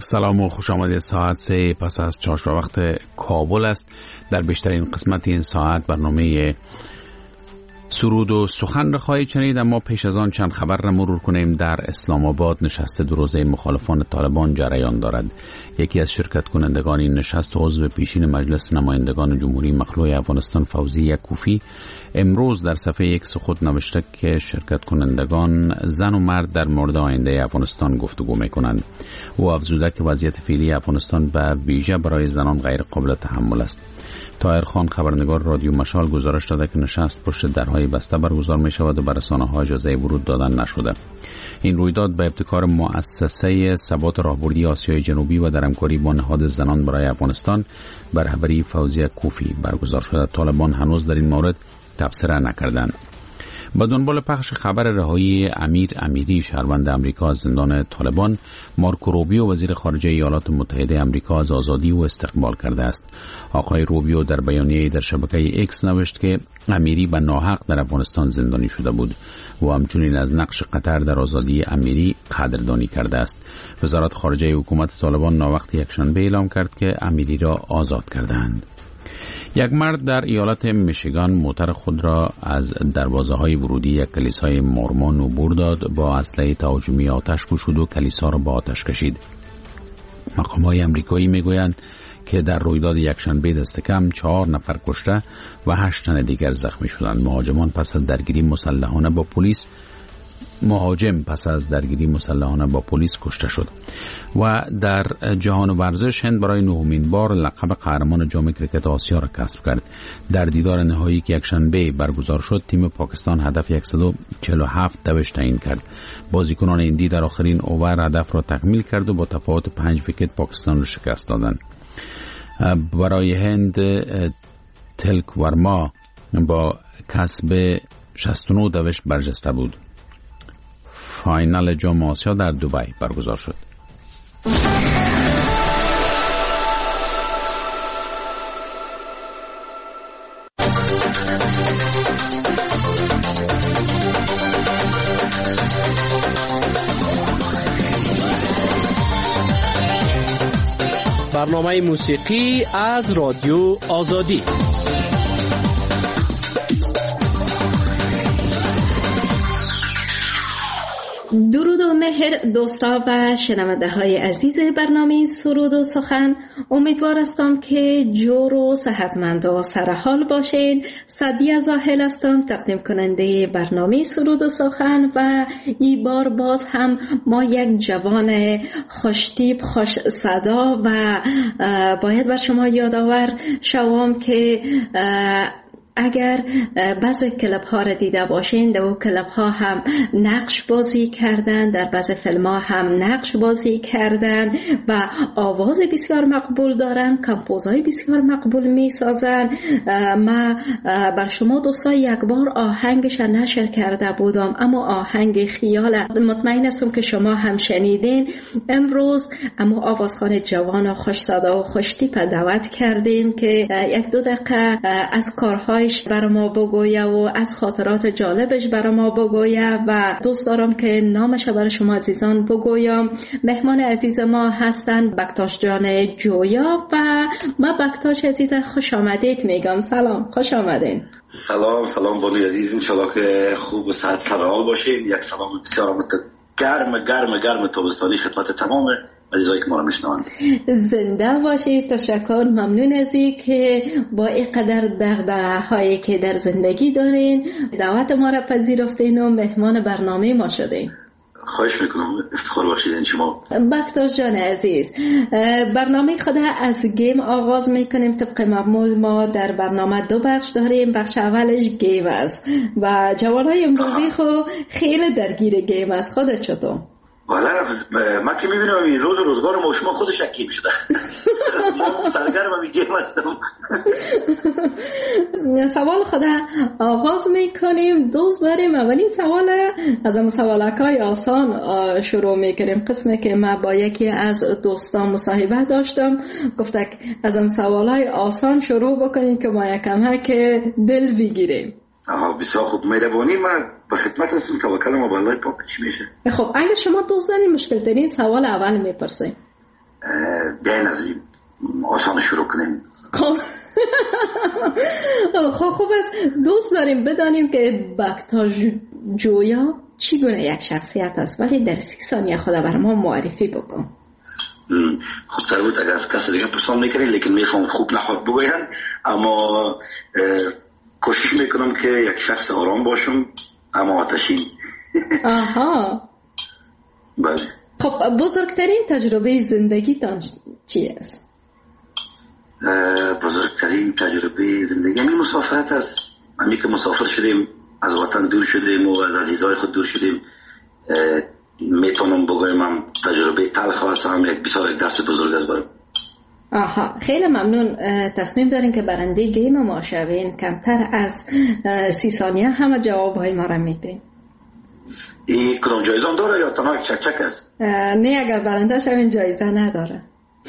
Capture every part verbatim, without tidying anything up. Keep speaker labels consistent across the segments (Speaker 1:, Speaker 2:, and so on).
Speaker 1: سلام و خوش آمدید. ساعت سه پس از چهارشنبه وقت کابل است. در بیشترین قسمت این ساعت برنامه سرود و سخن را خواهید شنید، اما پیش از آن چند خبر را مرور کنیم. در اسلام آباد نشست دو روزه مخالفان طالبان جریان دارد. یکی از شرکت کنندگان این نشست عضو پیشین مجلس نمایندگان جمهوری مخلوع افغانستان فوزی یکوفی امروز در صفحه ایکس خود نوشته که شرکت کنندگان زن و مرد در مورد آینده افغانستان گفتگو می‌کنند. او افزوده که وضعیت فعلی افغانستان به ویژه برای زنان غیر قابل تحمل است. طاهر خان خبرنگار رادیو مشال گزارش داده که نشست پشت درهای بسته برگزار می شود و به رسانه‌ها اجازه ورود دادن نشده. این رویداد به ابتکار مؤسسه ثبات راهبردی آسیای جنوبی و در همکاری با نهاد زنان برای افغانستان به رهبری فوزی کوفی برگزار شده. طالبان هنوز در این مورد تبصره نکردند. با دنبال پخش خبر رهایی امیر امیری شهروند امریکا از زندان طالبان، مارکو روبیو وزیر خارجه ایالات متحده امریکا از آزادی او استقبال کرده است. آقای روبیو در بیانیه‌ای در شبکه ایکس نوشت که امیری به ناحق در افغانستان زندانی شده بود و همچنین از نقش قطر در آزادی امیری قدردانی کرده است. وزارت خارجه حکومت طالبان ناوقت یکشنبه اعلام کرد که امیری را آزاد کردند. یک مرد در ایالت میشیگان موتر خود را از دروازه‌های ورودی یک کلیسای مورمون عبور داد، با اسلحه تهاجمی آتش گشود و کلیسا را با آتش کشید. مقام‌های آمریکایی میگویند که در رویداد یکشنبه دست کم چهار نفر کشته و هشت تن دیگر زخمی شدند. مهاجمان پس از درگیری مسلحانه با پلیس مهاجم پس از درگیری مسلحانه با پلیس کشته شد. و در جهان ورزش، هند برای نهمین بار لقب قهرمان جام کرکت آسیا را کسب کرد. در دیدار نهایی که یکشنبه برگزار شد، تیم پاکستان هدف صد و چهل و هفت دوش تعیین کرد. بازیکنان هندی در آخرین اوور هدف را تکمیل کرد و با تفاوت پنج ویکت پاکستان را شکست دادند. برای هند تلک ورما با کسب شصت و نه دوش برجسته بود. فاینال جام آسیا در دبی برگزار شد.
Speaker 2: برنامه موسیقی از رادیو آزادی.
Speaker 3: درود و مهر دوستا و شنونده های عزیز برنامه سرود و سخن. امیدوار هستم که جور و صحتمند و سرحال باشین. سعدیه زاهل هستم، تقدیم کننده برنامه سرود و سخن، و این بار باز هم ما یک جوان خوشتیپ خوش صدا و باید بر شما یادآور شوم که اگر بعضی کلپ ها را دیده باشین، در اون کلپ ها هم نقش بازی کردن، در بعضی فیلم ها هم نقش بازی کردن و آواز بسیار مقبول دارن، کمپوزهای بسیار مقبول می سازن. ما بر شما دوستا یک بار آهنگش نشر کرده بودم، اما آهنگ خیال، مطمئن هستم که شما هم شنیدین. امروز اما آوازخوان جوان و خوش صدا و خوش تیپ دعوت کردیم که یک دو دقیقه از کارهای برای ما بگویه و از خاطرات جالبش برای ما بگویه و دوست دارم که نامش برای شما عزیزان بگویم. مهمان عزیز ما هستن بکتاش جان جویا و ما بکتاش عزیز خوش آمدید میگم. سلام، خوش آمدین.
Speaker 4: سلام سلام بانوی عزیز، انشالله که خوب و صحت سرحال باشید. یک سلام بسیار گرم گرم گرم تابستانی خدمت تمام عزیزایی که ما رو میشنوند.
Speaker 3: زنده باشید. تشکر، ممنون از این که با اینقدر دغدغه هایی که در زندگی دارین دعوت ما را پذیرفتین و مهمان برنامه ما شدین.
Speaker 4: خواهش میکنم، افتخار بخشیدین شما.
Speaker 3: بکتاش جان عزیز، برنامه خود از گیم آغاز میکنیم. طبق معمول ما در برنامه دو بخش داریم. بخش اولش گیم است و جوانای امروزی خو خیلی درگیر گیم است. خودت چطور؟
Speaker 4: والا من که میبینم این روز روزگار ما شما خودش اکیب شده. ما سرگرم هم گیم هستم.
Speaker 3: سوال خود آغاز میکنیم. دوست داریم اولین سوال از هم سوالکای آسان شروع میکنیم. قسمه که من با یکی از دوستان مصاحبه داشتم، گفته از هم سوالای آسان شروع بکنیم که ما یکم که دل بگیریم.
Speaker 4: آها بسیار خوب، مهربانی. من به خدمت هستم. توکل ما به الله پاک چی میشه.
Speaker 3: خب اگه شما دوست دارین مشکل ترین سوال اول میپرسیم.
Speaker 4: بیاین از این آسان شروع کنیم.
Speaker 3: خب خب خوب است. دوست داریم بدانیم که بکتا جویا چگونه یک شخصیت است، ولی در سی ثانیه خدا بر ما معرفی بکن.
Speaker 4: خب تر بود اگر از کسی دیگه پرسان میکنید، لیکن میخوام خوب نخواد بگوین، اما کوشش میکنم که یک شخص آرام باشم اما آتشین.
Speaker 3: آها.
Speaker 4: بله.
Speaker 3: خب بزرگترین تجربه زندگیتان چی است؟
Speaker 4: بزرگترین تجربه زندگی همین مسافرت است. همین که مسافر شدیم، از وطن دور شدیم و از عزیزای خود دور شدیم، میتونم بگویم هم تجربه تلخ است، هم یک بسیار یک درس بزرگ است برام.
Speaker 3: آها، خیلی ممنون. تصمیم دارین که برنده گیم ما شوین، کمتر از سی ثانیه همه جوابهای ما را میدین.
Speaker 4: این کدام جایزه هم داره یا تنها یک چک چک است؟
Speaker 3: نه، اگر برنده شوین جایزه نداره.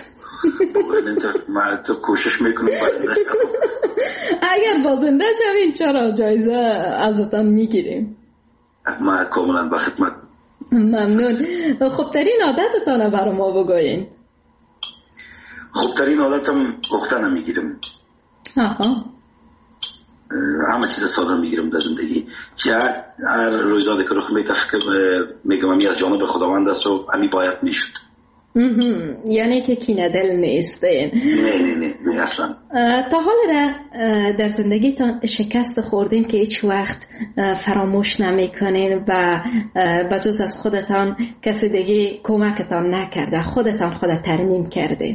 Speaker 4: من تو کوشش میکنم برنده شوم.
Speaker 3: اگر بازنده شوین چرا جایزه ازتان میگیریم.
Speaker 4: من کاملا با خدمت.
Speaker 3: ممنون. خوبترین عادتتان برای ما بگوین.
Speaker 4: خوبترین عادتم اختن میگیرم.
Speaker 3: آها.
Speaker 4: همه چیز ساده میگیرم در زندگی. چه هر, هر رویدادی که رخ میده فکر میگم امی از جانب خداوند است و امی باید میشد.
Speaker 3: یعنی که کینه دل نیستین.
Speaker 4: نه نه نه نه اصلا.
Speaker 3: تا حال در زندگیتان شکست خوردین که هیچ وقت فراموش نمیکنین و بجز از خودتان کسی دیگه کمکتان نکرده، خودتان خود ترمیم کرده؟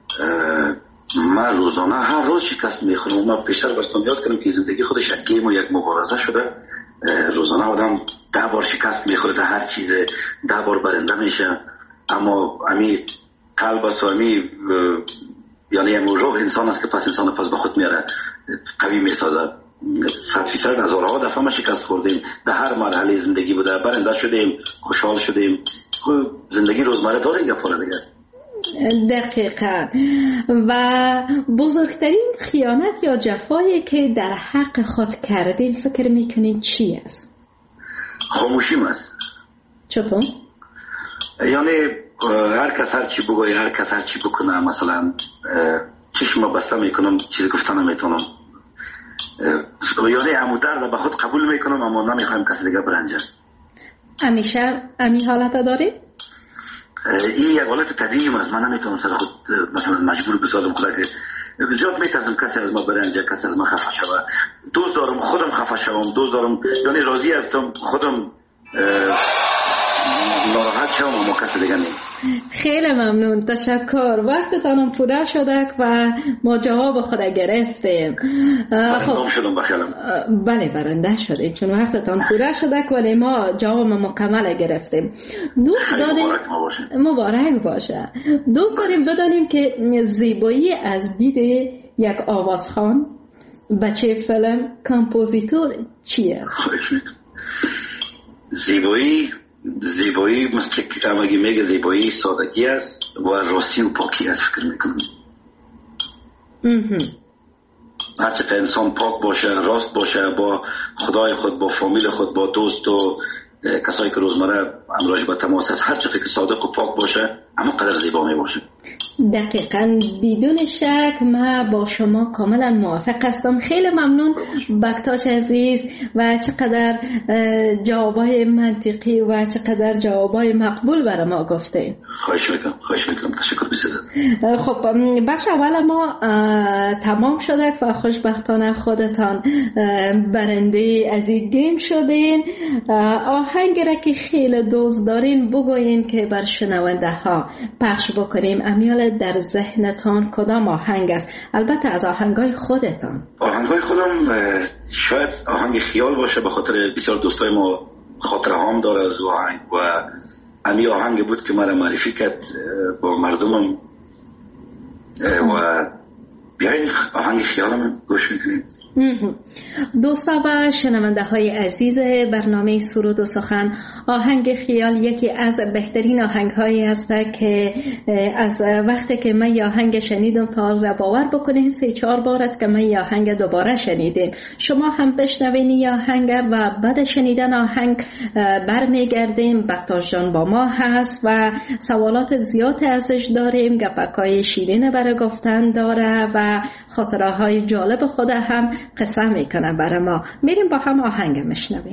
Speaker 4: من روزانه هر روز شکست میخورم. من پیشتر براتون یاد کردم که زندگی خودش یک گیم و یک مبارزه شده. روزانه آدم ده بار شکست میخوره در هر چیز، ده بار برنده میشه، اما امی قلب است و امی یعنی امی روح انسان است که پس انسان پس به خود میاره، قوی میسازه. صد فیصد هزارها دفعه ما شکست خوردیم، در هر مرحله زندگی بوده، برنده شدیم، خوشحال شدیم. زندگی روزمره داره این گفاره دیگه.
Speaker 3: دقیقا. و بزرگترین خیانت یا جفایی که در حق خود کردین فکر میکنین چی است؟
Speaker 4: خاموشیم است.
Speaker 3: چطور؟
Speaker 4: یعنی هر کس هر چی بگوی، هر کس هر چی بکنه، مثلا چشم بسته میکنم، چیز گفتن نمیتونم، یعنی همو درد به خود قبول میکنم اما نمیخوایم کسی دیگه برنجه.
Speaker 3: همیشه امی حالت داری؟
Speaker 4: این یک حالت طبیعی است. من نمیتونم سر خود مثلا مجبور بسازم خدا که زیاد میترسم کسی از ما برنجه، کسی از ما خفه شوه. دوست دارم خودم خفه شوم، دوست دارم یعنی راضی هستم خودم ناراحت شوم اما کسی دیگه نیم.
Speaker 3: خیلی ممنون، تشکر. وقتتانم پوره شده و ما جواب خود گرفتیم.
Speaker 4: برنده شدم بخیرم.
Speaker 3: بله برنده شدیم چون وقتتان پوره شده ولی ما جواب مکمل گرفتیم. دوست داریم
Speaker 4: مبارک ما باشه.
Speaker 3: مبارک باشه. دوست داریم بدانیم که زیبایی از دید یک آوازخوان، بچه فیلم، کامپوزیتور چی است؟
Speaker 4: زیبایی زیبایی مثل که همگی میگه زیبایی سادگی است و راستی و پاکی است. فکر میکنم هرچه انسان پاک باشه، راست باشه با خدای خود، با فامیل خود، با دوست و کسایی که روزمره امراج با تماس است، هرچه که صادق و پاک باشه اما قدر زیبا می باشه.
Speaker 3: دقیقاً، بدون شک من با شما کاملا موافق هستم. خیلی ممنون بکتاش عزیز و چقدر جوابای منطقی و چقدر جوابای مقبول برای ما گفتین.
Speaker 4: خواهش میکنم خواهش میکنم تشکر بسیار.
Speaker 3: خب بخش اول ما تمام شده و خوشبختانه خودتان برنده از این گیم شدین. آهنگی را که خیلی دوست دارین بگوین که بر شنونده ها پخش بکنیم. امیال در ذهنتان کدام آهنگ است؟ البته از آهنگای خودتان.
Speaker 4: آهنگای خودم شاید آهنگ خیال باشه، به خاطر بسیار دوستای ما خاطره هم داره از آهنگ و امی آهنگ بود که مرا معرفی کرد با مردمم و بیاین آهنگ خیالم گوش میکنیم.
Speaker 3: دوستا و شنونده های عزیز برنامه سرود و سخن، آهنگ خیال یکی از بهترین آهنگ هایی هست که از وقتی که من یه آهنگ شنیدم تا را باور بکنین سه چهار بار است که من یه آهنگ دوباره شنیدم. شما هم بشنوین یه آهنگ و بعد شنیدن آهنگ برمیگردیم. بختاش جان با ما هست و سوالات زیاد ازش داریم، گپکای شیرین برای گفتن داره و خاطره های جالب خود هم قصه میکنه برای ما. میریم با هم آهنگ میشنویم.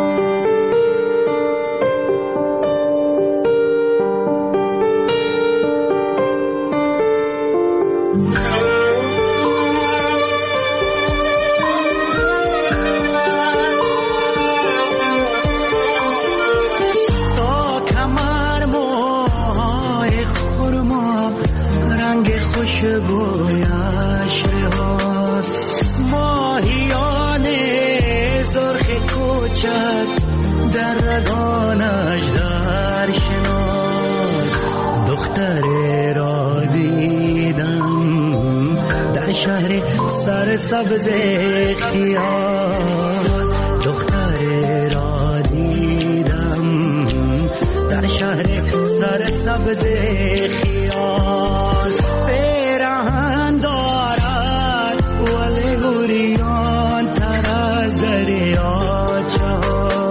Speaker 5: تا کمر موهای خرما رنگ خوشبویش رهاست، ماهیان زرخ کوچک در رگانش در شناس. دختر را دیدم در شهر سرسبز خیال، دختر را دیدم در شهر سرسبز خیال. پیراهن دارد ولی گریان تر از دریاچه،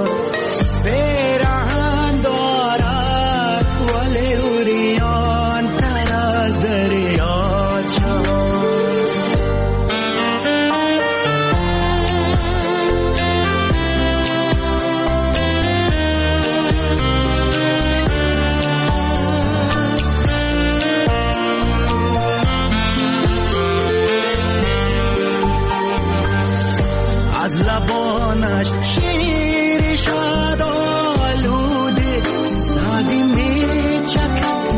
Speaker 5: پیراهن دارد ولی گریان تر از دریاچه. از لبانش شیر شد آلوده سادی می چکد،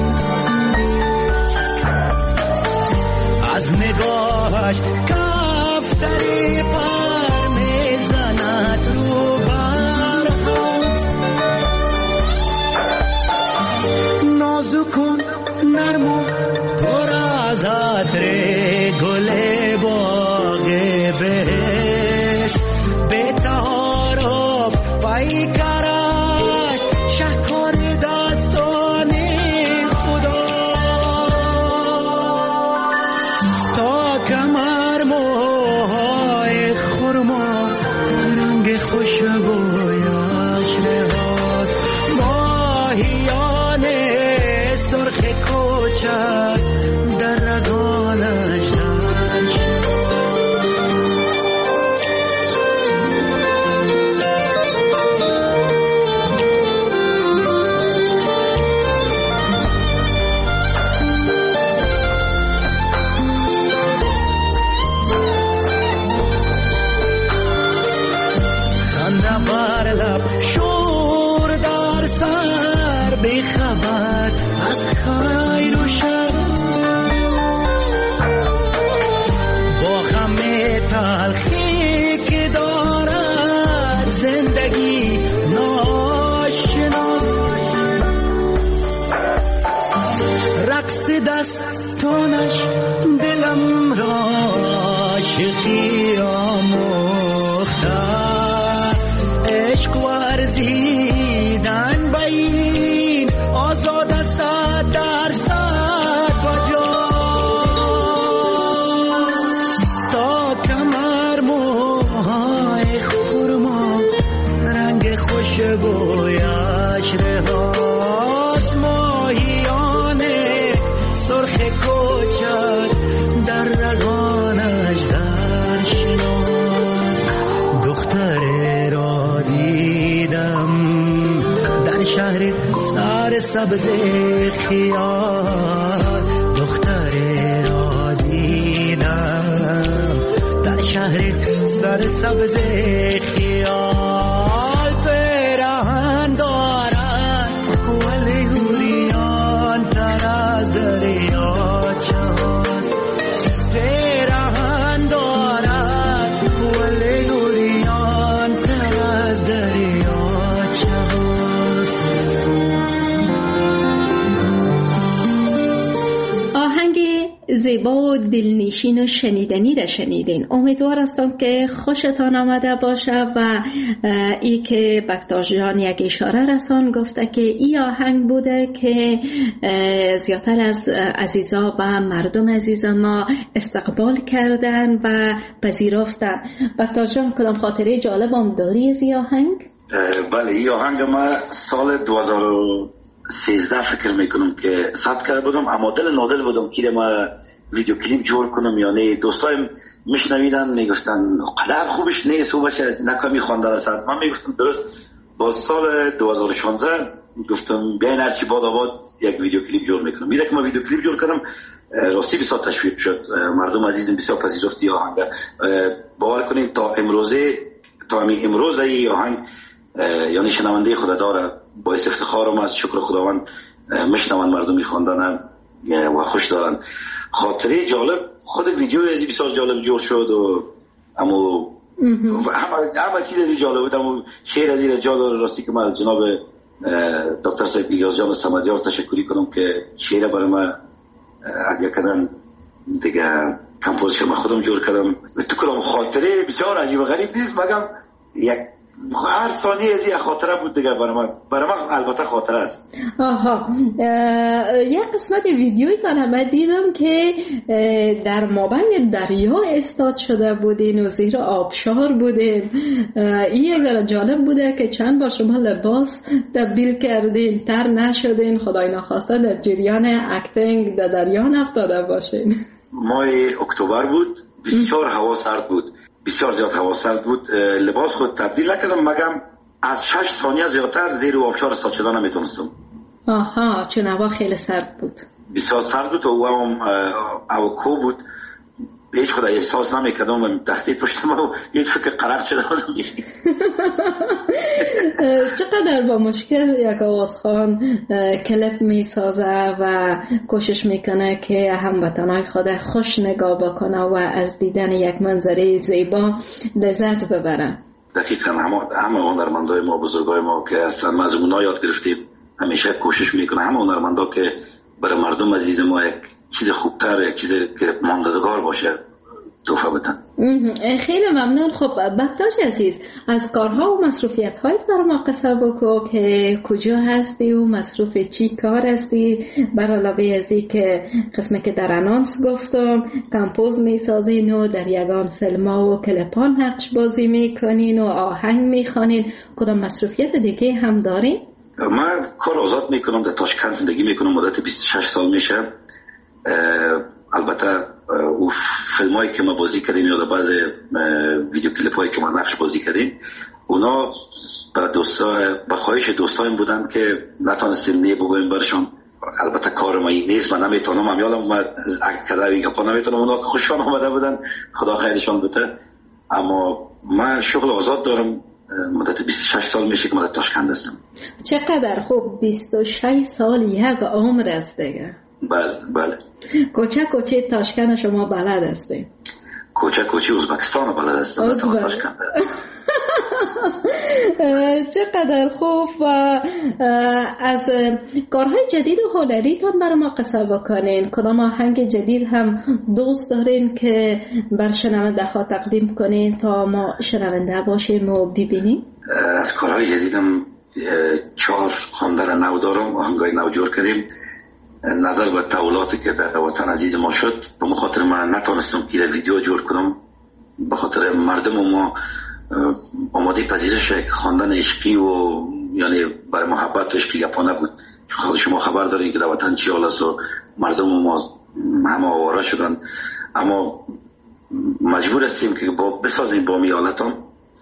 Speaker 5: از نگاهش کفتری پر می زند رو برخم. نازکن نرم و پر از عطر گل باغ بهشت، به تهارم پای کرد شهکار دستان خدا. تا کمر موهای خرما رنگ خوشبویش رهاست، ماهیان سرخ کوچک در رگانش در بر لب شور در سر بی خبر از خیر و شر، با غم تلخی که دارد زندگی ناشنا. رقص دستانش دلم را عاشقی آموخته، عشق ورزیدن بین آزاد است در صد کجا. تا کمر موهای خرما رنگ خوشبویش رهاست، ماهیان سرخ کوچک در رگانش در شناس. دختر را دیدم در شهر سر سبز خیال، دختر را دیدم در شهر سر سبز خیال. پیراهن دارد ولی گریان تر از دریاچه هاست، پیراهن دارد ولی گریان تر از دریاچه هاست.
Speaker 3: آهنگ زیبا و دلنشین پیشین و شنیدنی را شنیدین. امیدوار هستم که خوشتان آمده باشه و ای که بکتاش جان یک اشاره رسان گفته که ای آهنگ بوده که زیادتر از عزیزا و مردم عزیزان ما استقبال کردن و پذیرفتن. بکتاش جان کدام خاطره جالب هم داری از ای آهنگ؟
Speaker 4: بله، ای آهنگ ما سال دو هزار و سیزده فکر میکنم که ثبت کرده بودم، اما دل نادل بودم که ما ویدیو کلیپ جور کنم. یعنی دوستایم میشنویدن میگفتن قدر خوبش نیست و باشه نکامی خواندن است. من میگفتم درست. با سال دو هزار و شانزده گفتم بیاین هرچی باد آباد یک ویدیو کلیپ جور میکنم. میره که ما ویدیو کلیپ جور کردم، راستی بسیار تشویق شد، مردم عزیزم بسیار پذیرفتی آهنگ. باور کنید تا امروزه تا همین امروز ای آهنگ یعنی شنونده خدا داره. باعث افتخارم است، شکر خداوند میشنون مردم میخواندن و خوش دارن. خاطره جالب خود ویدیو ازی بسیار جالب جور شد و اما همه همه چیز ازی جالب بود. اما شعر ازی جالب راستی که من از جناب دکتر صاحب الیاس جان صمدیار تشکری کنم که شعر برای من هدیه کردن دیگه. کمپوزیشن من خودم جور کردم. تو کدام خاطره بسیار عجیب و غریب نیست، مگم یک هر ثانیه از یک خاطره بود دیگه. برای من برای من البته خاطره است.
Speaker 3: آها، یک قسمت ویدیویی من دیدم که در مابین دریا استاد شده بودین و زیر آبشار بودین. این یک ذره جالب بوده که چند بار شما لباس تبدیل کردین، تر نشدین، خدای نخواسته در جریان اکتینگ در دریا نفتاده باشین.
Speaker 4: ماه اکتبر بود، بسیار هوا سرد بود، بسیار زیاد هوا سرد بود. لباس خود تبدیل نکردم، مگم از شش ثانیه زیادتر زیر آبشار استاد شدن نمیتونستم.
Speaker 3: آها، چون هوا خیلی سرد بود.
Speaker 4: بسیار سرد بود و هم اوکو بود. هیچ خدا احساس نمیکردم و تحتی پشتم و هیچ فکر قرار شده بودم.
Speaker 3: چقدر با مشکل یک آوازخوان کلیپ میسازه و کوشش میکنه که هموطنای خود خوش نگاه بکنه و از دیدن یک منظره زیبا لذت ببره.
Speaker 4: دقیقا همه هنرمندای ما، بزرگای ما که اصلا ما از اونا یاد گرفتیم، همیشه کوشش میکنه همه هنرمندا که برای مردم عزیز ما یک چیز خوبتر، یک چیز که ماندگار باشه توفه بدن.
Speaker 3: خیلی ممنون. خب بکتاش عزیز، از کارها و مصروفیت هایت برای ما قصه بکو که کجا هستی و مصروف چی کار هستی؟ بر علاوه از این که قسمه که در انانس گفتم کمپوز میسازین و در یگان فیلم ها و کلپان نقش بازی میکنین و آهنگ میخوانین، کدام مصروفیت دیگه هم دارین؟
Speaker 4: من کار آزاد میکنم، در تاشکند زندگی میکنم، مدت بیست و شش سال میشه. البته او فیلم هایی که ما بازی کردیم یا بعض ویدیو کلیپ هایی که ما نقش بازی کردیم اونا با دوستا با خواهش دوستایم بودن که نتونستیم نه بگویم برشان. البته کار ما این نیست، من نمیتونم، من یادم ما کدای گپا نمیتونم. اونا که خوششان آمده بودن، خدا خیرشان بده. اما من شغل آزاد دارم، مدت بیست و شش سال میشه که من در تاشکند هستم.
Speaker 3: چقدر خوب، بیست و شش سال یک عمر است دیگه.
Speaker 4: بله بله.
Speaker 3: کوچه کوچه تاشکند شما بلد هستید؟
Speaker 4: کوچه کوچه ازبکستان بلد هستم.
Speaker 3: ازبک. چقدر خوب. و از کارهای جدید و هنریتان برای ما قصه بکنین. کدام آهنگ جدید هم دوست دارین که بر شنونده ها تقدیم کنین تا ما شنونده باشیم و ببینیم؟
Speaker 4: از کارهای جدیدم چهار خواندن نو دارم، آهنگای نو جور کردیم. نظر به تحولاتی که در وطن عزیز ما شد، به خاطر من نتونستم که ویدیو جور کنم، به خاطر مردم ما آماده پذیرش خواندن عشقی و یعنی برای محبت و عشقی گپا نبود. خود شما خبر دارین که در وطن چی حال است و مردم ما همه آواره شدن. اما مجبور هستیم که با بسازیم با می حالتان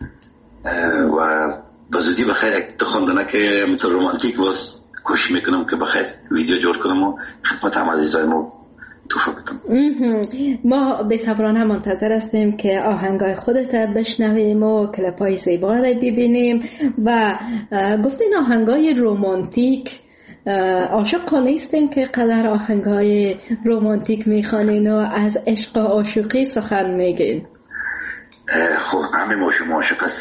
Speaker 4: و به زودی بخیر یک خواندنه که مثل رومانتیک باز کوشش میکنم که بخیر ویدیو جور کنم و خدمت هم عزیزای ما توفه بدم.
Speaker 3: ما به صبرانه منتظر هستیم که آهنگای خودت بشنویم و کلپای زیبا را ببینیم. و گفتین آهنگای رومانتیک، عاشق نیستین که قدر آهنگای رومانتیک میخوانین و از عشق و عاشقی سخن میگین؟
Speaker 4: خب همه ما شما عاشق هستیم،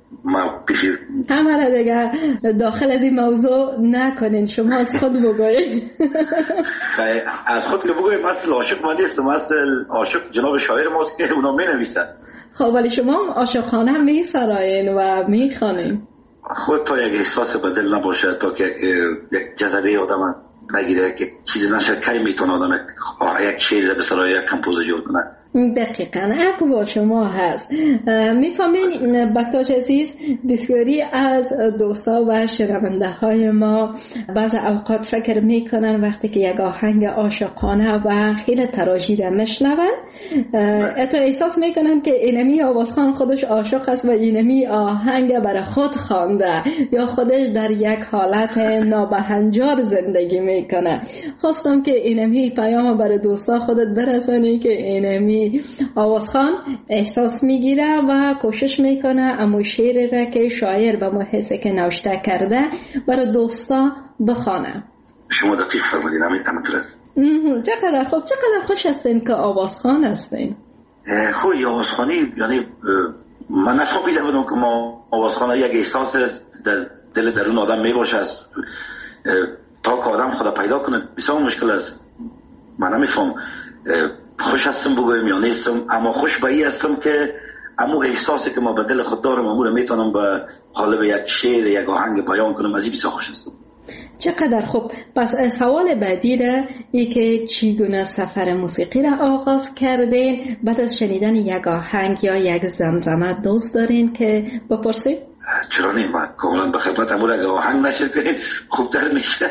Speaker 4: ما پیشی
Speaker 3: همه دیگه داخل از این موضوع نکنین، شما از خود بگوید.
Speaker 4: از خود که بگوید مثل عاشق ما نیستم، مثل عاشق جناب شاعر ماست که اونا می نویسن.
Speaker 3: خب ولی شما عاشقانه می سراین و می خوانین.
Speaker 4: خود تا یک احساس بدل نباشه، تا که یک جذبه آدم نگیره که چیزی نشه، کی میتونه آدم یک شعر به سرای یک کمپوز جور کنه.
Speaker 3: دقیقاً حق با شما هست. میفهمین بکتاش عزیز، بسیاری از دوستا و شنونده های ما بعض اوقات فکر میکنن وقتی که یک آهنگ عاشقانه و خیلی تراژیده میشنون، حتی احساس میکنن که اینمی آوازخوان خودش عاشق است و اینمی آهنگ برای خود خوانده یا خودش در یک حالت نابهنجار زندگی میکنه. خواستم که اینمی پیام برای دوستا خودت برسانی که اینمی آوازخوان احساس میگیره و کوشش میکنه اما شعر را که شاعر به محسه که نوشته کرده برای دوستا بخوانه.
Speaker 4: شما دقیق فرمودین، همینطور است.
Speaker 3: چقدر خوب، چقدر خوش هستین که آوازخوان هستین.
Speaker 4: خوی آوازخوانی، یعنی من نفهمیده بودم که ما آوازخوان یک احساس در دل درون آدم میباشه، تا که آدم خدا پیدا کنه بسیار مشکل است. من نمیفهم خوش هستم بگویم یا نیستم، اما خوش به این هستم که امو احساسی که ما به دل خود دارم امو رو میتونم به قالب یک شعر یک آهنگ بیان کنم، از این بسیار خوش هستم.
Speaker 3: چقدر خوب. پس سوال بعدی را ای که چگونه سفر موسیقی را آغاز کردین بعد از شنیدن یک آهنگ یا یک زمزمه دوست دارین که بپرسید؟
Speaker 4: چرا نیم، من کاملا به خدمت امو را آهنگ نشر کنیم خوبتر میشه.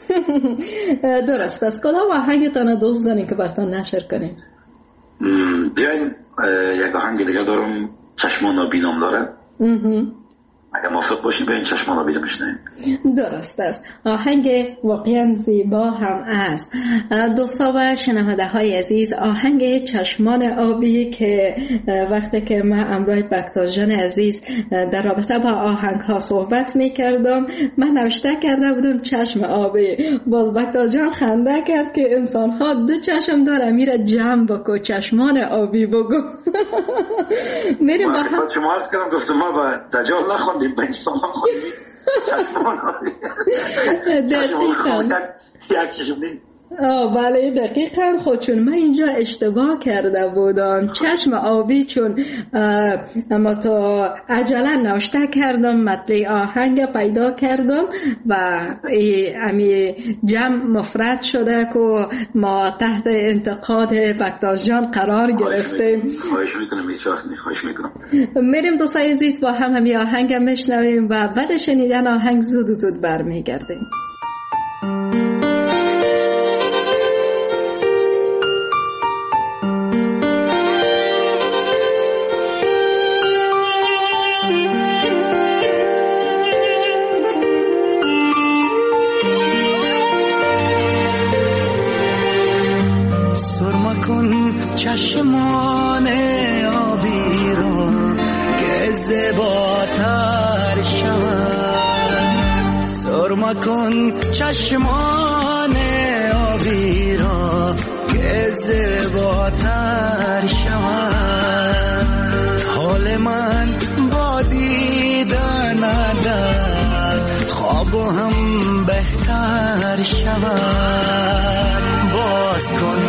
Speaker 3: درست است. کدام آهنگتان دوست دارین که براتون نشر کنیم؟
Speaker 4: بیاین یک آهنگ دیگه دارم، چشمان آبی نام داره. اگر موافق باشیم بیاین چشمان آبی رو بشنویم.
Speaker 3: درست است. آهنگ واقعا زیبا هم است. دوستا و شنونده های عزیز، آهنگ چشمان آبی که وقتی که من امروی بکتاش جان عزیز در رابطه با آهنگ ها صحبت می کردم، من نوشته کرده بودم چشم آبی، باز بکتاش جان خنده کرد که انسان ها دو چشم داره، میره جمع بکو چشمان آبی بگو. میریم با هم.
Speaker 4: شما هست کردم گفتم ما با دجال نخوندیم، به انسان خواندیم چشمان آبی.
Speaker 3: دقیقا
Speaker 4: یک چشم نیست.
Speaker 3: آه بله دقیقا. خود چون من اینجا اشتباه کرده بودم، چشم آبی، چون اما تو عجله نوشته کردم مطلع آهنگ پیدا کردم و امی جمع مفرد شده که ما تحت انتقاد بکتاش جان قرار گرفتیم.
Speaker 4: خواهش میکنم هیچ وقت نی خواهش میکنم.
Speaker 3: میریم دوستای عزیز با هم همی آهنگ میشنویم و بعد شنیدن آهنگ زود زود برمیگردیم.
Speaker 5: چشمان آبی را که زیباتر شود، سرما کن چشمان آبی را که زیباتر شود. حال من با دیدن در خواب هم بهتر شود. باز کن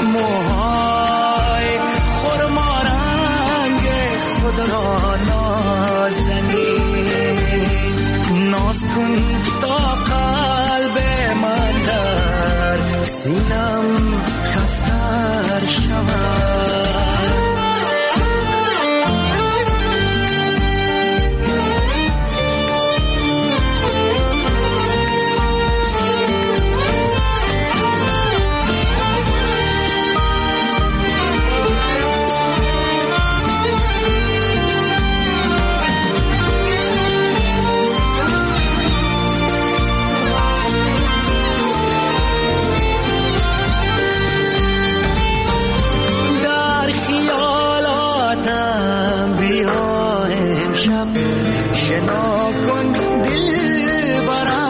Speaker 5: موهای خرما رنگ خود را نازنی، ناز کن تا قلب من در سینم خفتر شود. شنا کن دل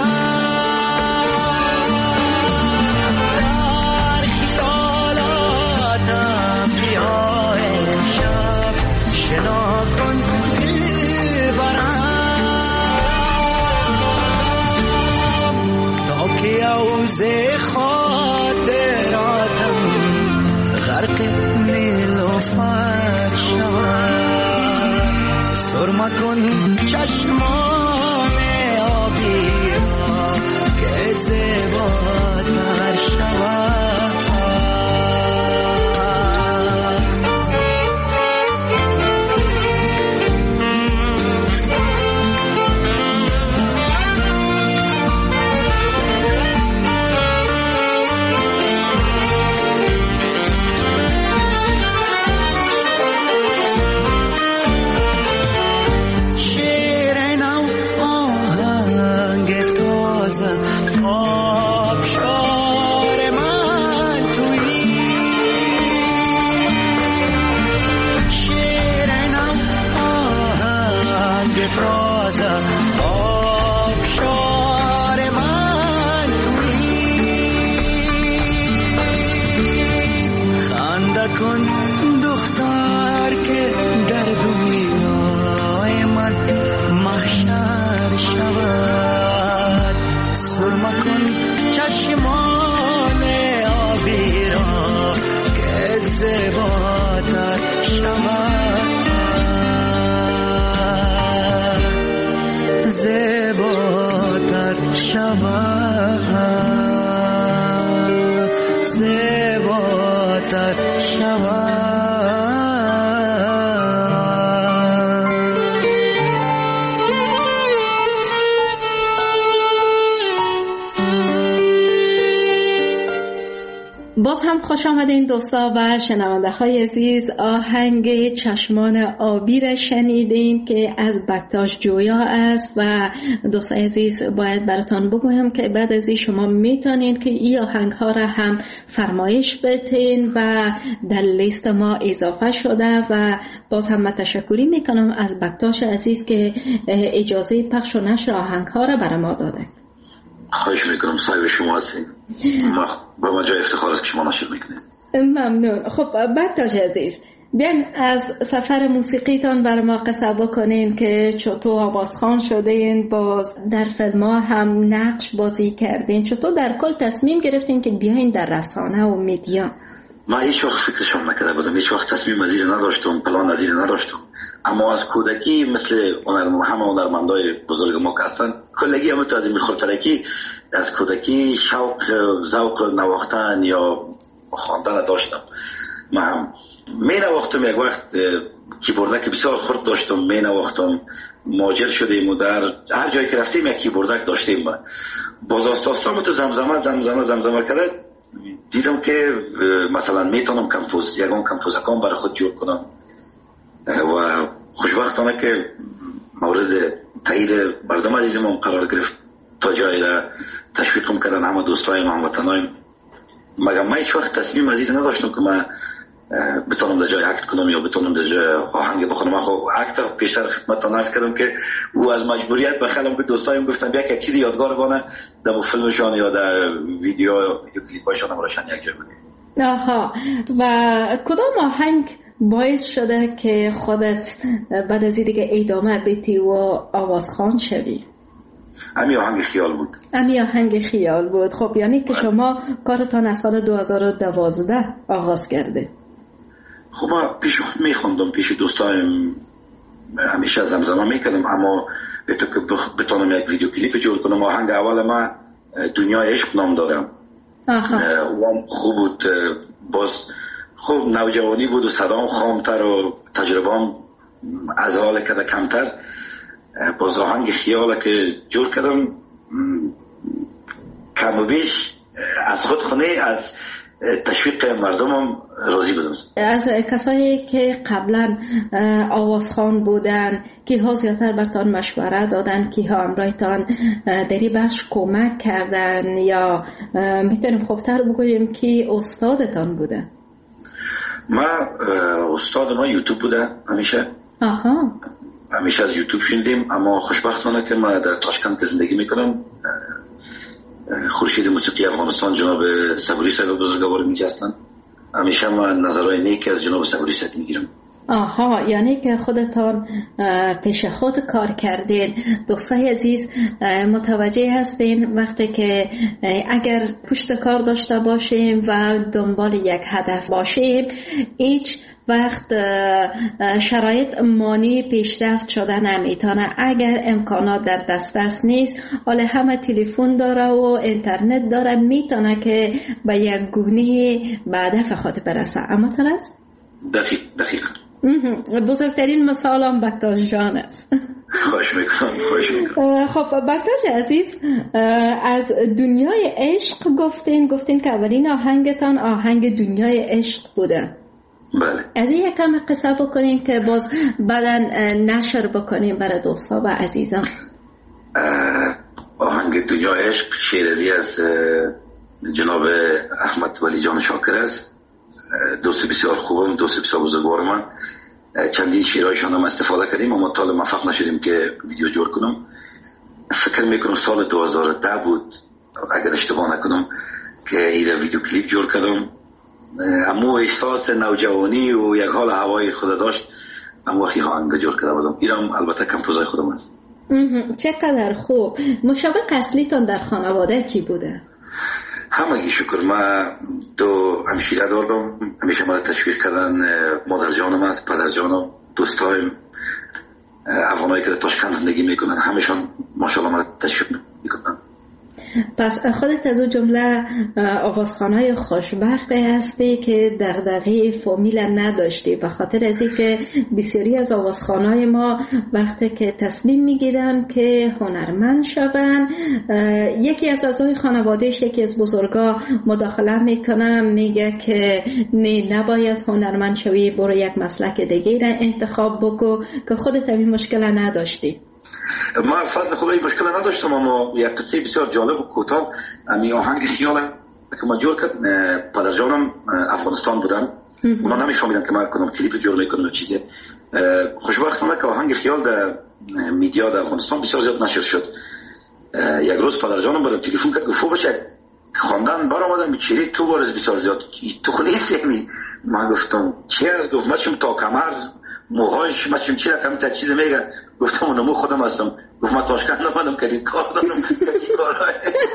Speaker 5: برم، در خیالاتم بیا امشب. شنا کن دل برم، مکن چشمان آبی را که زیباتر شود. کن دختر که در دنیای من محشر شود. سرما کن چشمان آبی را که زیباتر شود. زیباتر شود. زیباتر شود.
Speaker 3: باز هم خوش آمدین دوستا و شنونده های عزیز. آهنگ چشمان آبی را شنیدین که از بکتاش جویا است و دوستای عزیز باید براتان بگویم که بعد از این شما میتونین که این آهنگ ها را هم فرمایش بدین و در لیست ما اضافه شده و باز هم تشکری میکنم از بکتاش عزیز که اجازه پخش و نشر آهنگ ها را برای ما داده.
Speaker 4: خواهش میکنم، صاحب شما هستین. ما با ما جای افتخار است که شما نشر میکنید.
Speaker 3: ممنون. خب بکتاش عزیز، بیان از سفر موسیقیتان بر ما قصه بکنین که چطور آوازخوان شدین، باز در فیلم ها هم نقش بازی کردین، چطور در کل تصمیم گرفتین که بیاین در رسانه و میدیا؟
Speaker 4: ما هیچ وقت فکرشم نکرده بودم، هیچ وقت تصمیم از این نداشتم، پلان از این نداشتم. اما از کودکی مثل همه هنرمندای بزرگ ما که هستن، کلگی هم تو از این میخورترکی از کودکی شوق ذوق نواختن یا خواندن داشتم. من هم می نواختم، یک وقت کیبوردک بسیار خرد داشتم، می نواختم. ماجر شدیم و در هر جایی که رفتیم یک کیبوردک داشتیم. باز آستاستام تو زمزمه زمزمه زمزمه کرده دیدم که مثلا میتونم کمپوز یکان کمپوزکان برای خود جور کنم و خوشبختانه که مورد تایید مردم عزیزم قرار گرفت، تا جایی را تشویقم کردن همه دوستای ما، هموطنایم. مگر من هیچ وقت تصمیم از این نداشتم که من بتونم در جای اکت کنم یا بتونم در جای آهنگ بخونم. من خب اکت پیشتر خدمتتان عرض کردم که او از مجبوریت بخلم که دوستایم گفتم یک یک چیزی یادگار بانه در فیلمشان یا در ویدیو یا کلیپاشان هم روشن یک جای بگیم.
Speaker 3: آها. و کدام آهنگ باعث شده که خودت بعد از دیگه ادامه بدی و آوازخوان شوی؟
Speaker 4: امی آهنگ خیال بود.
Speaker 3: امی آهنگ خیال بود. خب یعنی که شما کارتان از سال دو هزار و دوازده آغاز کرده.
Speaker 4: خب ما پیش خود میخوندم، پیش دوستایم همیشه زمزمه میکردم، اما به تو که بتونم یک ویدیو کلیپ جور کنم. آهنگ اول ما دنیای عشق نام دارم. و خوب بود. باز خوب نوجوانی بود و صدام خامتر و تجربهام از حال کده کمتر. باز آهنگ خیاله که جور کردم کم و بیش از خود خونه از تشویق مردمم راضی بودم.
Speaker 3: از کسایی که قبلا آوازخوان بودن که ها زیادتر برتان مشوره دادن، که ها امرایتان دری بخش کمک کردن، یا میتونیم خوبتر بگوییم که استادتان بوده؟
Speaker 4: ما استاد ما یوتیوب بوده همیشه.
Speaker 3: آها.
Speaker 4: همیشه از یوتیوب شنیدیم، اما خوشبختانه که ما در تاشکند زندگی میکنم. خورشید موسیقی افغانستان جناب صبوری صاحب بزرگوار میگه هستن. همیشه ما نظرهای نیک از جناب صبوری صاحب میگیرم.
Speaker 3: آها، یعنی که خودتان پیش خود کار کردین. دوستای عزیز متوجه هستین وقتی که اگر پشت کار داشته باشیم و دنبال یک هدف باشیم، هیچ وقت شرایط مانی پیشرفت شده نمیتونه، اگر امکانات در دسترس نیست، حالا همه تلفن داره و اینترنت داره، میتونه که به یک گونه به هدف خود برسه. اما تر است؟
Speaker 4: دقیق دقیق
Speaker 3: بزرگترین مثال هم بکتاش جان است.
Speaker 4: خوش میکنم خوش میکنم.
Speaker 3: خب بکتاش عزیز، از دنیای عشق گفتین گفتین که اولین آهنگتان آهنگ دنیای عشق بوده.
Speaker 4: بله. از
Speaker 3: این یکم قصه بکنین که باز بعدن نشر بکنین برای دوستا و عزیزان.
Speaker 4: آهنگ دنیای عشق شیرازی از جناب احمد ولی جان شاکر است، دوست بسیار خوبم، دوست بسیار بزرگوار من. چندین شیرهایشان هم استفاده کردیم اما تا موفق نشدیم که ویدیو جور کنم. فکر میکنم سال دو هزار و ده بود اگر اشتباه نکنم که این ویدیو کلیپ جور کردم. اما احساس نوجوانی و یک حال هوای خود داشت، اما وقتی آهنگ جور کرده بودم. اینم البته کمپوزای خودم است.
Speaker 3: چقدر خوب. مشابه اصلیتون در خانواده کی بوده؟
Speaker 4: همگی شکر. من دو همشیره دارم، همیشه مرا تشویق کردن. مادر جانم است، پدر جانم، دوستایم، افغانایی که در تاشکند زندگی میکنن، همشان ماشاءالله مرا تشویق میکنن.
Speaker 3: پس خودت از اون جمله آوازخوانای خوشبختی هستی که دغدغه فامیل نداشتی، به خاطر از اینکه بسیاری از آوازخوانای ما وقتی که تصمیم میگیرن که هنرمند شون، یکی از اعضای خانوادهش، یکی از بزرگا مداخله میکنه، میگه که نه نباید هنرمند شوی، برو یک مسلک دیگه را انتخاب بکو، که خودت این مشکل نداشتی.
Speaker 4: ما فضل خدایی مشکل نداشتم، اما یک قصه بسیار جالب و کوتاه. امی آهنگ خیال که ما جور کرد، پدر جانم افغانستان بودن، اونا نمیفهمیدن که ما کنم کلیپ جور میکنم و چیزی. خوشبختانه که آهنگ خیال در میدیا در افغانستان بسیار زیاد نشر شد. یک روز پدر جانم برام تلفن کرد، گفت بچه خواندن برآمدن چیری تو بارز بسیار زیاد تو خلیفی همی. من گفتم چی از؟ گفت مچم تا کمر موهایش مچم چی رقم تا چیز میگه. گفتم اونمو خودم هستم. گفت من تاشکند نمانم کردیم کار دارم کارهای.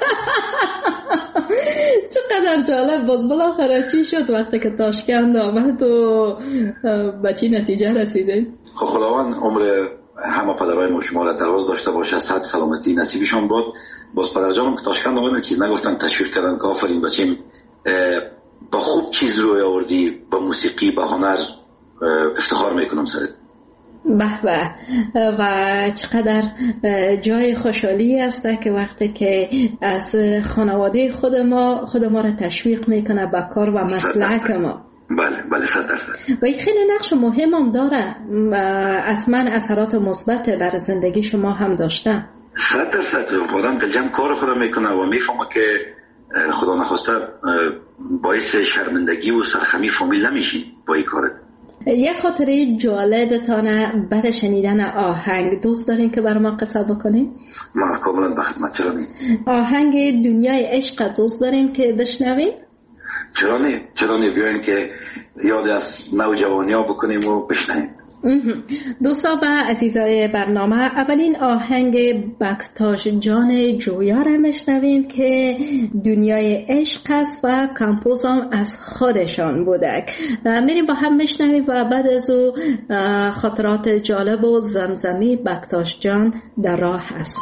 Speaker 3: چقدر جالب. باز بالاخره چی شد وقتی که تاشکند آمد و به چی نتیجه رسیده؟
Speaker 4: خب خداوند عمر همه پدرهای ما شما را دراز داشته باشه، صحت سلامتی نصیبشون بود. باز پدر جانم که تاشکند آمدن چیز نگفتن، تشویق کردن که آفرین بچیم با خوب چیز روی آوردی، با موسیقی، با هنر افتخار میکنم سرت.
Speaker 3: به به. و چقدر جای خوشحالی است که وقتی که از خانواده خود ما خود ما را تشویق میکنه به کار و مسلک ما.
Speaker 4: بله بله صد درصد.
Speaker 3: و این خیلی نقش مهم هم داره، حتما اثرات مثبت بر زندگی شما هم داشته.
Speaker 4: صد درصد. آدم که جمع کار خودم میکنه و میفهمه که خدا نخواسته باعث شرمندگی و سرخمی فامیل نمیشین با این کارت.
Speaker 3: یک خاطره جالبتانه بعد شنیدن آهنگ دوست دارین که برای ما قصه بکنین؟
Speaker 4: ما کاملا به خدمت. چرا نی؟
Speaker 3: آهنگ دنیای عشق دوست دارین که بشنوین؟
Speaker 4: چرا نی؟ چرا نی؟ بیاین که یاد از نوجوانی ها بکنیم و بشنویم.
Speaker 3: دوستا و عزیزای برنامه، اولین آهنگ بکتاش جان جویا را میشنویم که دنیای عشق است و کمپوز هم از خودشان بوده. میریم با هم میشنویم و بعد از او خاطرات جالب و زمزمی بکتاش جان در راه است.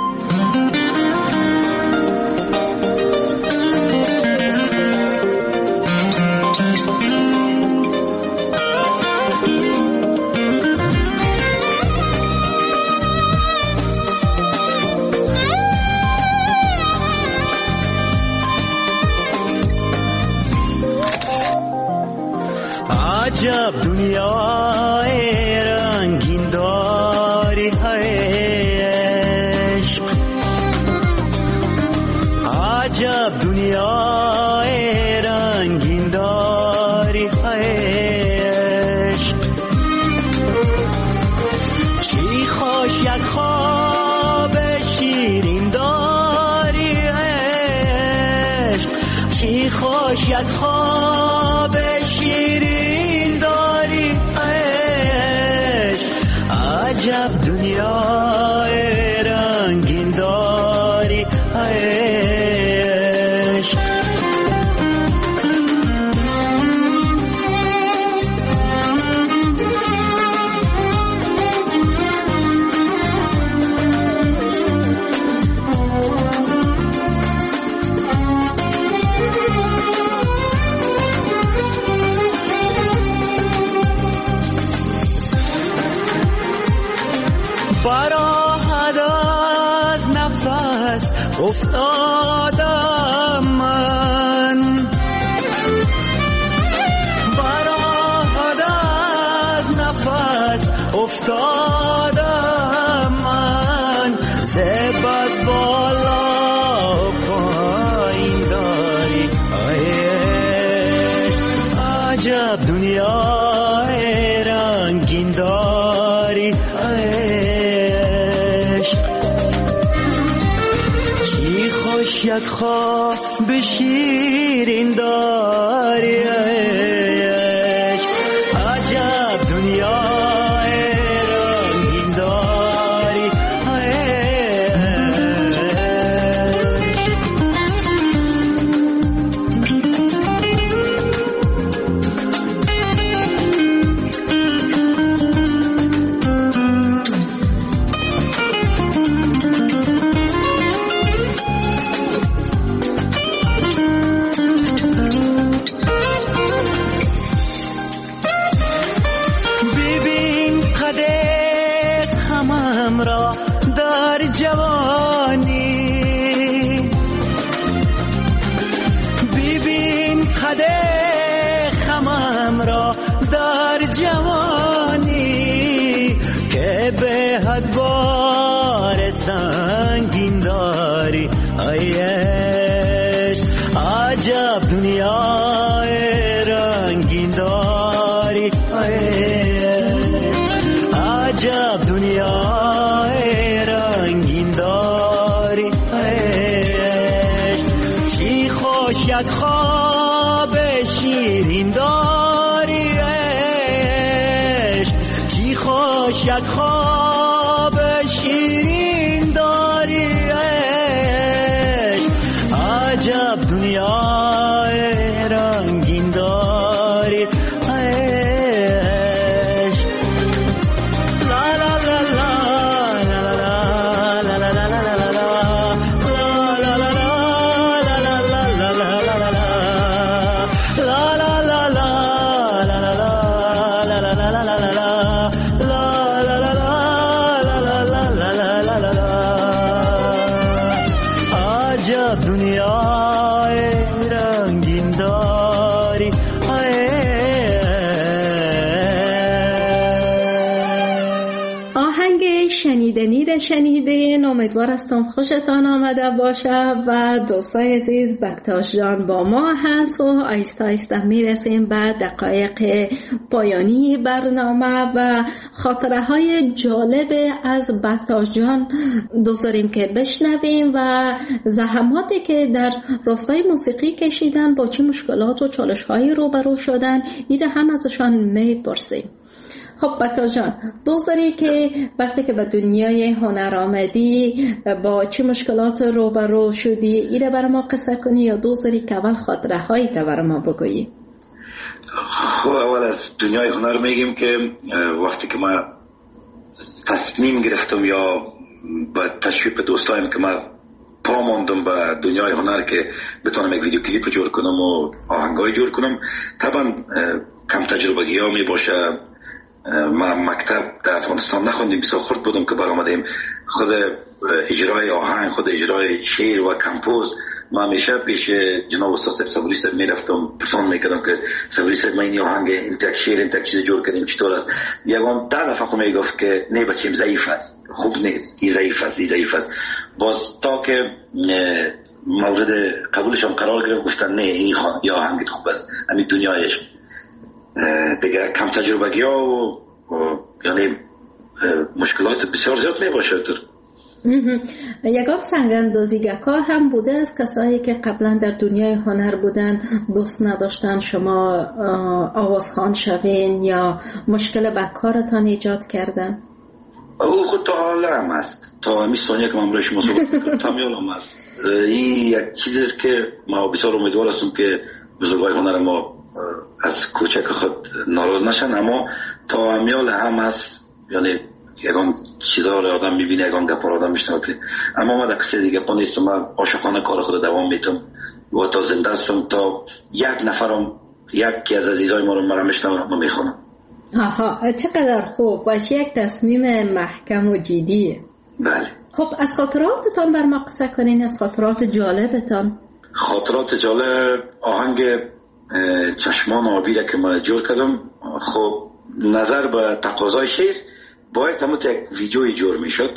Speaker 5: عجب دنیای رنگین داری عشق، عجب دنیای رنگین داری عشق. چی خوش یک خواب شیرین داری عشق، چی خوش یک خواب شیرین داری عشق. عجب دنیای رنگین داری عشق. افتادم من، برآمد از نفس افتادم من، زبد بالا پایین داری عجب دنیای رنگین داری چی خوش یک خواب شیرین داری عجب دنیای رنگین داری عجب دنیای رنگین داری عجب دنیای رنگین داری چی خوش یک خواب شیرین داری چی خوش یک خواب شیرین داری عجب دنیای رنگین داری لا لا لا لا لا لا لا لا
Speaker 3: شنیدنی را شنیدین. امیدوار هستم خوشتان آمده باشه و دوستای عزیز بکتاش جان با ما هست و آیسته آیسته میرسیم به دقایق پایانی برنامه و خاطره های جالب از بکتاش جان دوست داریم که بشنویم و زحماتی که در راستای موسیقی کشیدن، با چه مشکلات و چالش های روبرو شدن، ایده هم ازشان میپرسیم. خب بکتاش جان، دوست داری که وقتی که به دنیای هنر آمدی با چه مشکلات روبرو شدی ایره برای ما قصه کنی یا دوست داری که اول خاطره هایی تا برای ما بگویی؟
Speaker 4: خب اول از دنیای هنر میگیم که وقتی که ما تصمیم گرفتم یا با تشویق دوستایم که ما پا ماندم به دنیای هنر که بتونم یک ویدیو کلیپ جور کنم و آهنگای جور کنم، طبعا کم تجربگی ها می باشه. ما مکتب در افغانستان نخوندیم، بسیار خرد بودم که برآمدیم. خود اجرای آهنگ، خود اجرای شعر و کمپوز ما همیشه پیش جناب استاد صبوری صاحب میرفتم، پرسان میکردم که صبوری صاحب ما این آهنگ این تک شعر این تک چیز جور کردیم چطور است؟ یگان ده دفعه خود میگفت که نه بچیم ضعیف است، خوب نیست، این ضعیف است، این ضعیف است. باز تا که مورد قبولشان قرار گرفت گفتن نه این یا آهنگ خوب است، همین دنیایش دیگه کم تجربگی ها و, و یعنی مشکلات بسیار زیاد می باشه.
Speaker 3: یکم سنگ‌اندازیگاه هم بوده از کسایی که قبلا در دنیای هنر بودن دوست نداشتن شما آوازخوان شوین یا مشکل به کارتان ایجاد کردن؟
Speaker 4: او خود تا حالا هم هست، تا همی ثانیه که من برای شما صحبت میکنم تا همی هم هست. این یک چیزی است که ما بسیار امیدوار هستم که بزرگای هنر ما از کوچک خود ناراض نشن، اما تا همیال هم هست. یعنی یکان چیزها رو آدم میبینه، یکان گپا رو آدم میشنوه، اما ما در قصه دیگه پا نیستم. من عاشقانه کار خود دوام میتم و تا زنده هستم تا یک نفرم یکی از عزیزای ما رو مرا میشنوه ما میخونم.
Speaker 3: آها، چقدر خوب. باشه، یک تصمیم محکم و جدیه.
Speaker 4: بله.
Speaker 3: خب خب از خاطراتتان بر ما قصه کنین، از خاطرات جالبتان.
Speaker 4: خاطرات جالب آهنگ چشمان آبی را که ما جور کردم. خب نظر به تقاضای شعر باید همون یک ویدیوی جور می شد.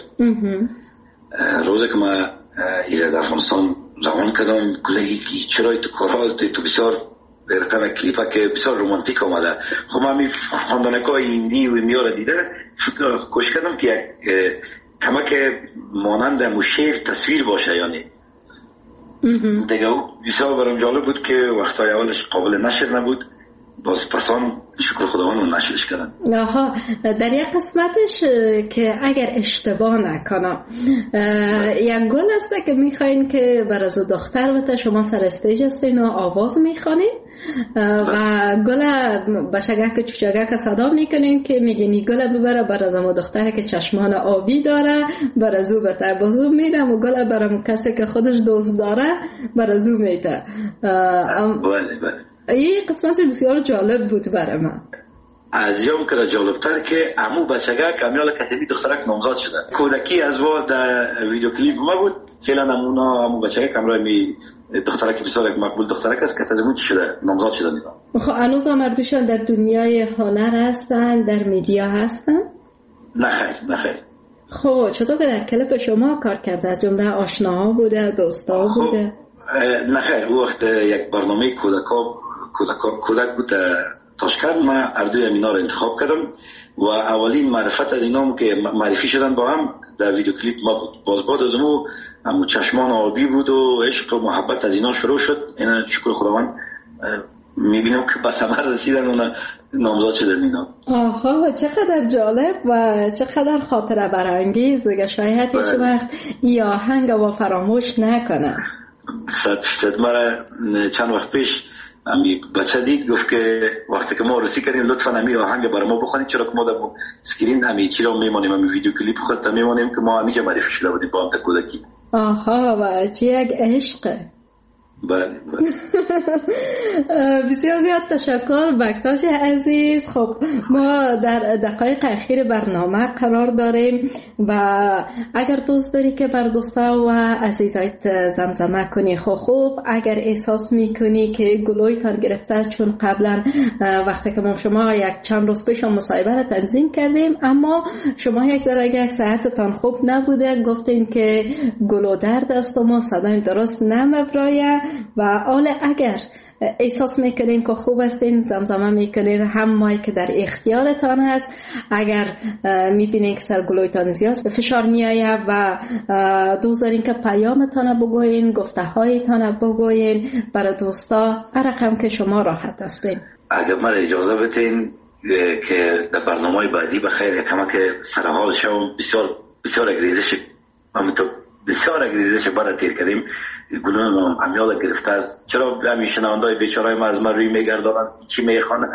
Speaker 4: روزی که ما ایره در افغانستان روان کردم گلگی چرای تو کارها تو بسیار رقم کلیپه که بسیار رومانتیک آمده. خب من می خاندانکای ایندی و میاره دیده کوشش کردم که یک کمک مانند مو شعر تصویر باشه. یعنی دیگه بسیار برام جالب بود که وقتای اولش قابل نشر نبود، باز پسان شکر خداوند نشرش کردن.
Speaker 3: آها، در یک قسمتش که اگر اشتباه نکنم یک گل است که میخواین که بر از دختر بته شما سر استیج هستین و آواز میخوانین و گل بچگک چوچگک صدا میکنین که میگین گل ببره بر از ما دختره که چشمان آبی داره بر از او بته بازو میدم و گل برام کسی که خودش دوست داره بر از او میته.
Speaker 4: بله بله،
Speaker 3: این قسمت بسیار جالب بود برای من.
Speaker 4: از یام که جالبتر که امو بچگک امیال کتبی دخترک نامزاد شده. کودکی از وا در ویدیو کلیپ ما بود. فعلا نمونا امو بچگک امرای می دخترک بسیار یک مقبول دخترک است که تزمون چی شده نامزاد شده نینا.
Speaker 3: خب هنوز مردوشان در دنیای هنر هستن، در میدیا هستن؟
Speaker 4: نه خیر نه خیر.
Speaker 3: خب چطور که در کلیپ شما کار کرده؟ از جمله آشناها بوده، دوستا بوده؟
Speaker 4: نه خیر، او وقت یک برنامه کودکا کودک کودک بود تاشکند. من اردوی اینا رو انتخاب کردم و اولین معرفت از اینام که معرفی شدن با هم در ویدیو کلیپ ما بود. باز بعد از اون همون چشمان آبی بود و عشق و محبت از اینا شروع شد. اینا شکر خداوند میبینم که به ثمر رسیدن و نامزاد شدن اینا. آها،
Speaker 3: چقدر جالب و چقدر خاطره برانگیز. شاید هیچ وقت این آهنگ و فراموش نکنه.
Speaker 4: صد فیصد. مرا چند وقت پیش امی بچه دید گفت که وقتی که ما عروسی کردیم لطفاً امی آهنگ برای ما بخونید، چرا که ما در اسکرین امی چی را میمانیم، امی ویدیو کلیپ خودتا میمانیم که ما همیشه معرفی شده بودیم با هم تا کودکی.
Speaker 3: آها، و چی یک عشقه.
Speaker 4: بله بله.
Speaker 3: بسیار زیاد تشکر بکتاش عزیز. خب ما در دقایق اخیر برنامه قرار داریم و اگر دوست داری که بر دوستا و عزیزایت زمزمه کنی خب خوب، اگر احساس میکنی که گلویتان گرفته، چون قبلا وقتی که ما شما یک چند روز پیش مصاحبه را تنظیم کردیم اما شما یک ذره یک ساعتتان خوب نبوده، گفتین که گلو درد است و ما صدایم درست نمیبرایه و حالا اگر احساس میکنین که خوب هستین زمزمه میکنین، هم مایی که در اختیارتان هست. اگر میبینین که سرگلویتان زیاد به فشار میایه و دوست دارین که پیامتان بگوین، گفته هایتان بگوین برای دوستا، هر رقم که شما راحت هستین.
Speaker 4: اگر من اجازه بدین که در برنامه بعدی بخیر کمک سرحال شوم، بسیار بسیار اگریزش همونطور بسیار اگریزش برای تیر کردیم. گلون امیال گرفته از چرا همیشه نواندای بیچارای ما از من روی میگردانند چی میخوانه.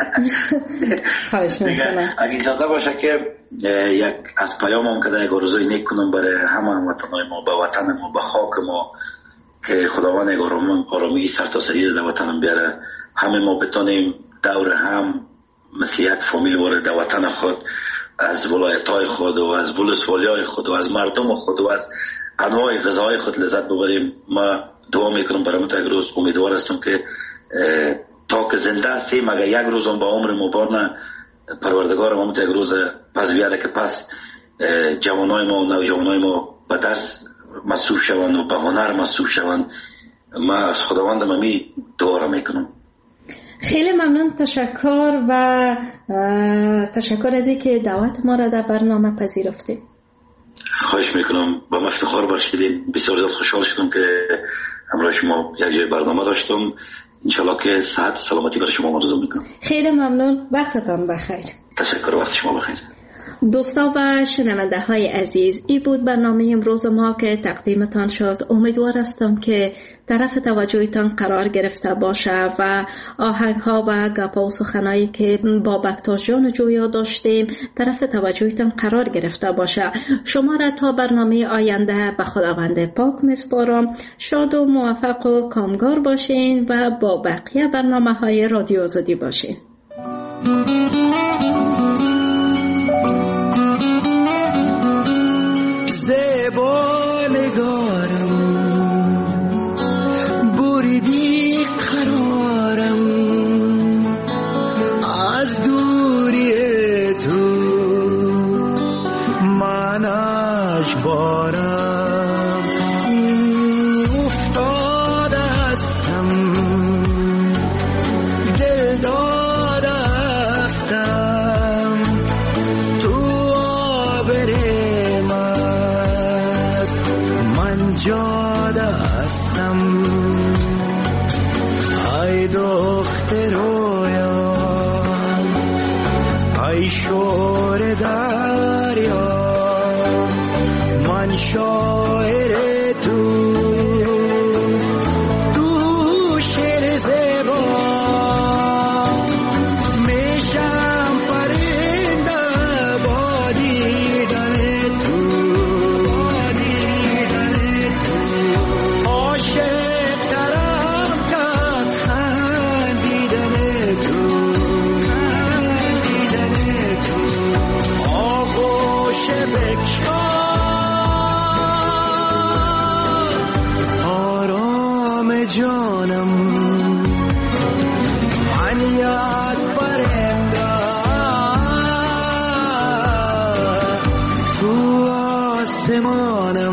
Speaker 3: خواهش میکنم
Speaker 4: اگه اجازه باشه که یک از پیامم که در یک آرزوی نیک کنم برای همه هموطنای ما، به وطن ما، به خاک ما، که خداوند یک آرامی سرتاسری در وطنم بیاره. همه ما بتانیم دور هم مثل یک فامیل وارد در وطن خود، از ولایت‌های خود و از ولسوالی‌های خود و از مردم خود و از انواع غذاهای خود لذت ببریم. ما دعا میکنم برای من تا یک روز امیدوار هستم که تا که زنده هستیم اگر یک روز هم با عمر مبارن پروردگار ما تا یک روز پس بیاره که پس جوانای ما و نوجوانای ما به درس مصروف شوند و به هنر مصروف شوند. ما از خداوندم امی دعا را میکنم.
Speaker 3: خیلی ممنون، تشکر و تشکر از اینکه دعوت ما را در برنامه پذیرفتید.
Speaker 4: خواهش میکنم، با افتخار باشید. بسیار زیاد خوشحال شدم که همراه شما یک جای برنامه داشتم. انشالله که صحت و سلامتی برای شما آرزو میکنم.
Speaker 3: خیلی ممنون، وقتتان بخیر.
Speaker 4: تشکر، وقت شما بخیر.
Speaker 3: دوستا و شنونده های عزیز، این بود برنامه امروز ما که تقدیمتان شد. امیدوار هستم که طرف توجهتان قرار گرفته باشه و آهنگ ها و گپا و سخنایی که با بکتاش جان جویا داشتیم طرف توجهتان قرار گرفته باشه. شما را تا برنامه آینده به خداوند پاک میسپارم. شاد و موفق و کامگار باشین و با بقیه برنامه های رادیو آزادی باشین.
Speaker 5: زیبا دشوارم افتاده هستم دل داده هستم تو آبر مست من جاده هستم ای دختر رویان ای شور دریا من شاعر تو تو شعر زیبا میشم پرنده با دیدن تو با دیدن تو عاشق ترم کرد خندیدن تو خندیدن تو آغوش بکشم جانم من یاد پرنده تو آسمانم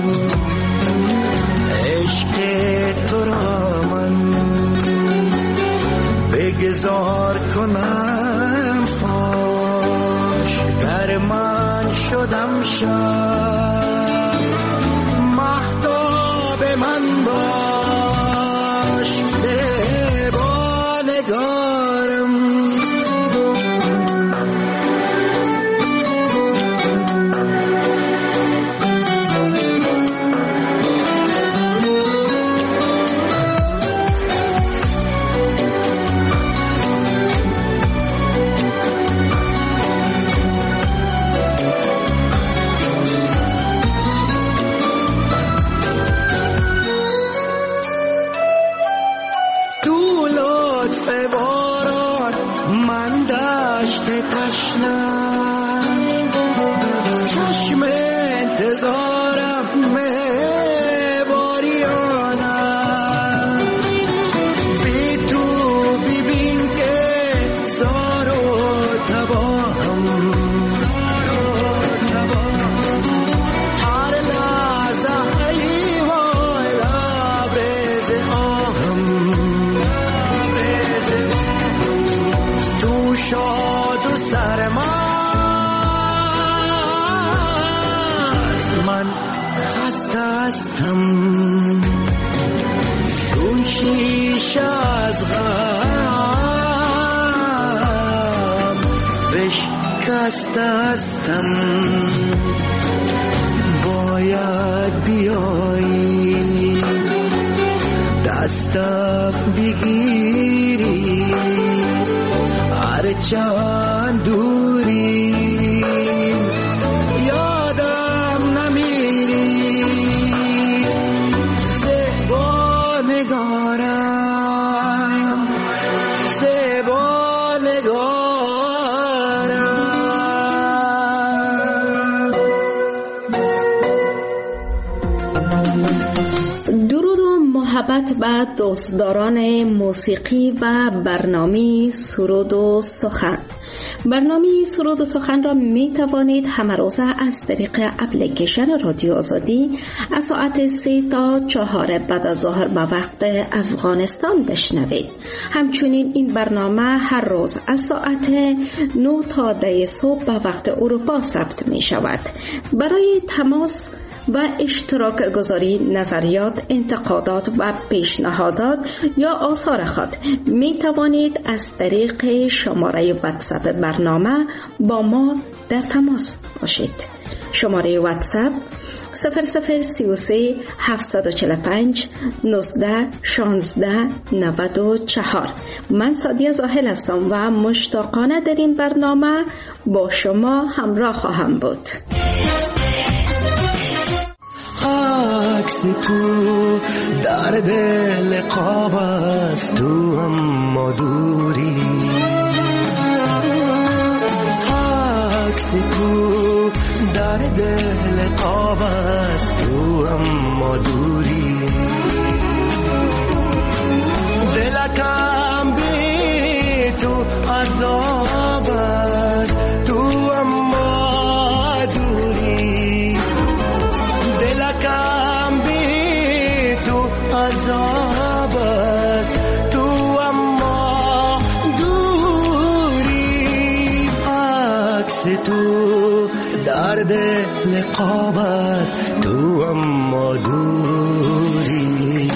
Speaker 5: عشق تو را من بگذار کنم فاش در من شدم شب مهتاب من باش هستم باید بیایی دستم بگیری هرچند دوری یادم نمیری زیبا نگارم زیبا نگارم
Speaker 3: و دوستداران موسیقی و برنامه سرود و سخن. برنامه سرود و سخن را می توانید همه روزه از طریق اپلیکیشن رادیو آزادی از ساعت سه تا چهار بعد از ظهر به وقت افغانستان بشنوید. همچنین این برنامه هر روز از ساعت نه تا ده صبح به وقت اروپا ضبط می شود. برای تماس و اشتراک گذاری نظریات، انتقادات و پیشنهادات یا آثار خود می توانید از طریق شماره واتساپ برنامه با ما در تماس باشید. شماره واتساپ صفر صفر سی و سه هفتصد و چهل و پنج نوزده شانزده نود و چهار. من سادیه زاهل هستم و مشتاقانه در این برنامه با شما همراه خواهم بود.
Speaker 5: عکس تو در دل قاب است تو اما دوری عکس تو در دل قاب است تو اما دوری دلکم بی تو عذاب است تو اما دوری دل قاب است تو اما دوری.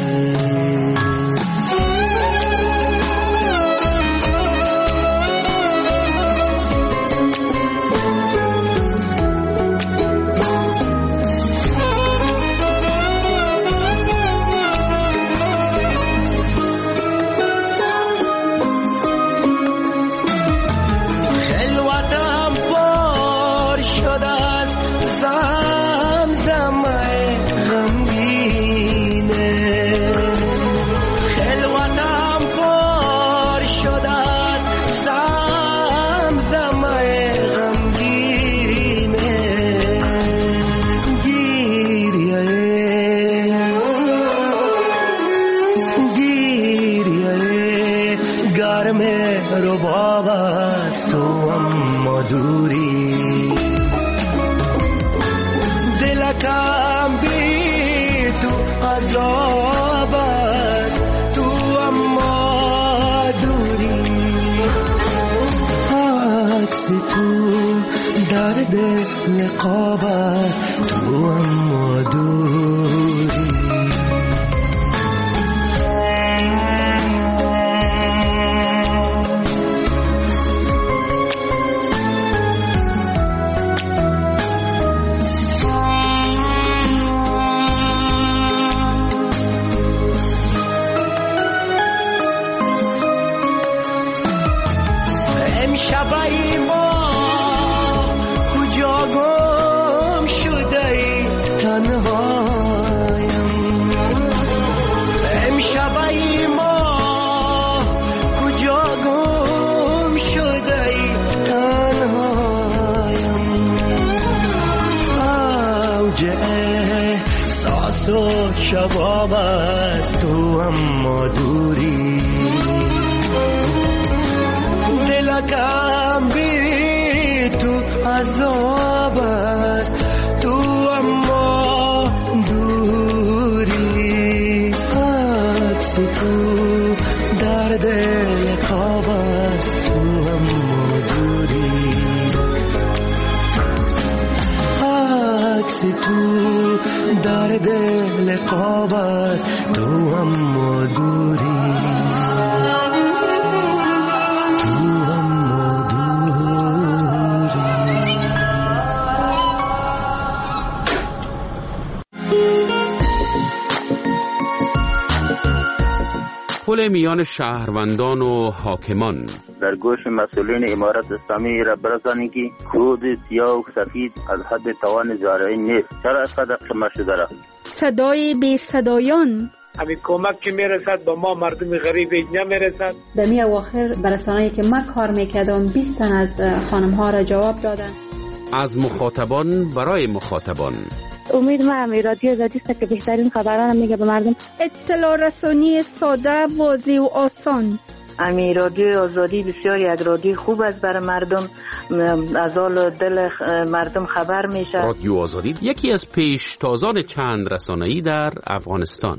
Speaker 5: نقاب است تو اما دوری. امشب ای ما کجا گم شده ای تنهایم. امشب ای ما کجا گم شده ای تنهایم. اوج احساس و شباب است تو اما دوری. دلکم بی تو عذاب است تو اما دوری. عکس تو در دل خواب است تو اما دوری. عکس تو در دل خواب است تو اما دوری.
Speaker 1: پل میان شهروندان و حاکمان.
Speaker 6: در گوش مسئولین امارت اسلامی را برسانید که کود سیاه و سفید از حد توان زارعی نیست. چرا اینقدر قیمت شده را؟
Speaker 7: صدای بی صدایان.
Speaker 8: همین کمک که میرسد با ما مردم غریب اینجا میرسد.
Speaker 9: در می اواخر برسانه‌ای که من کار میکردم بیست تن از خانم ها را جواب دادن.
Speaker 1: از مخاطبان برای مخاطبان.
Speaker 10: امید ما هم رادیو آزادی است که بهترین خبران میگه به مردم.
Speaker 7: اطلاع رسانی ساده، واضح و آسان.
Speaker 10: امی رادیو آزادی بسیاری از رادیو خوب است برای مردم، از حال دل مردم خبر میشه.
Speaker 1: رادیو آزادی یکی از پیشتازان چند رسانه‌ای در افغانستان.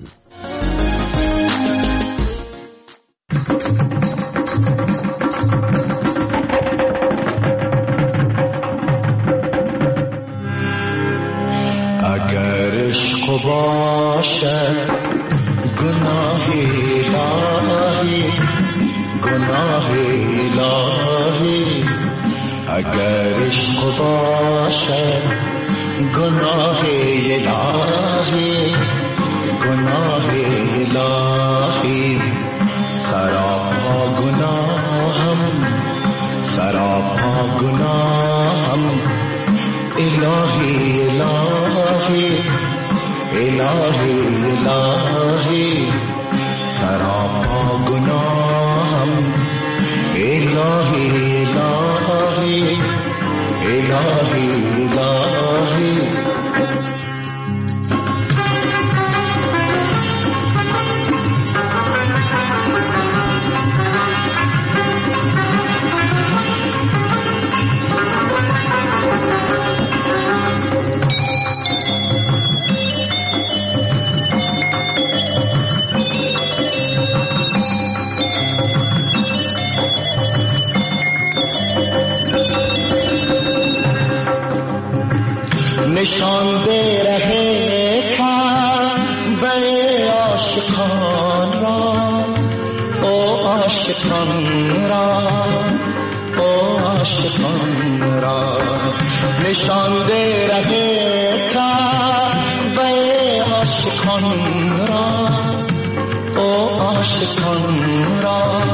Speaker 5: اگر عشق باشد گناه الهی، گناه الهی. اگر عشق باشد گناه الهی، گناه الهی. سراپا گناهم، سراپا گناهم. الهی الهی الهی الهی. سراپا گناهم. الهی الهی الهی الهی. عاشقان را او عاشقان را نشان ده ره کعبه عاشقان را او عاشقان را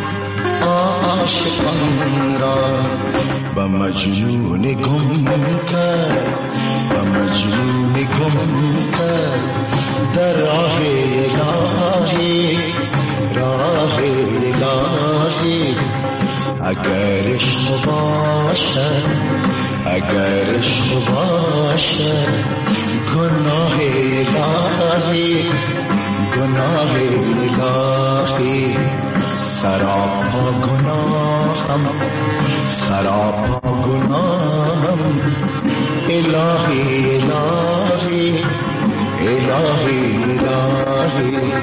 Speaker 5: عاشقان را و مجنون گم کرد و مجنون گم کرد در راه الهی راه الهی اگر عشق باشد اگر عشق باشد گناه الهی گناه الهی سراپا گناهم سراپا گناهم الهی الهی الهی الهی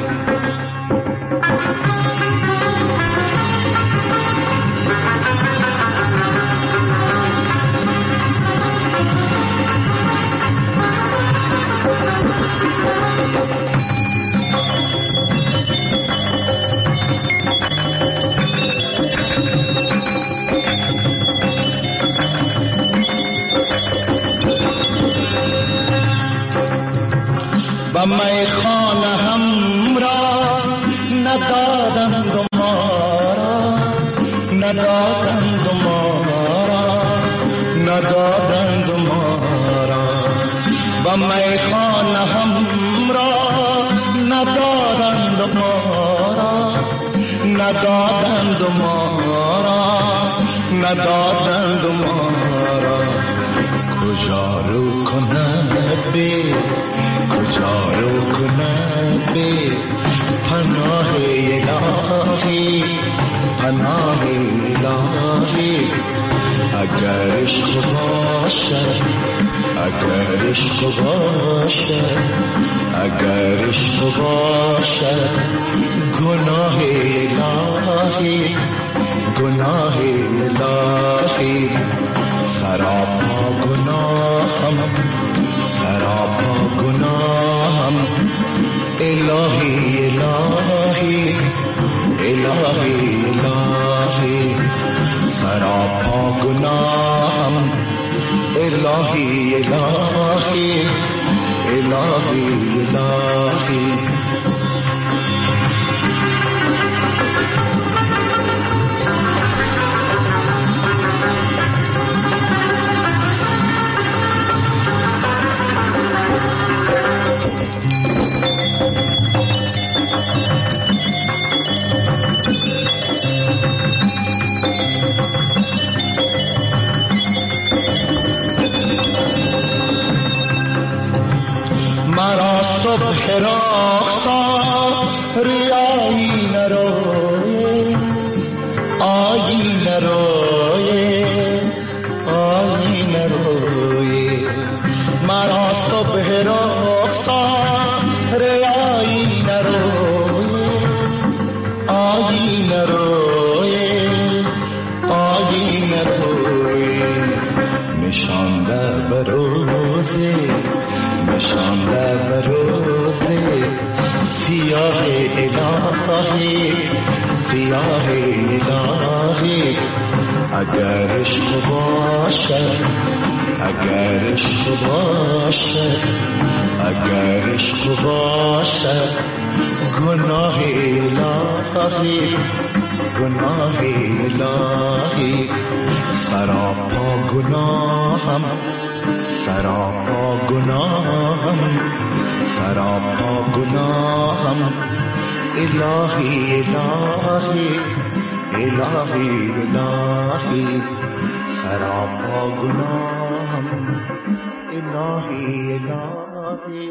Speaker 5: و میخانه هم را ندادند ما را ندادند ما را ندادند ما را و میخانه هم را ندادند ما را ندادند ما را ندادند ما را کجا رو کند بی کجا رو کند بی پناه الهی پناه الهی اگر عشق باشد اگر عشق باشد اگر عشق باشد گناه الهی گناه الهی سراپا گناهم سراپا گناهم الهی الهی الهی الهی سراپا گناهم الهی الهی الهی الهی صبح راختا ریایی نروی آیی نروی آیی نروی مرا صبح راختا ریایی نروی آیی نروی آیی نروی نشان در بروزی نشان در بروزی سیاه الهی سیاه الهی اگر عشق باشد اگر عشق باشد اگر عشق باشد گناه الهی گناه الهی سراپا گناهم سراپا گناهم سراپا گناهم الهی الهی الهی الهی سراپا گناهم الهی الهی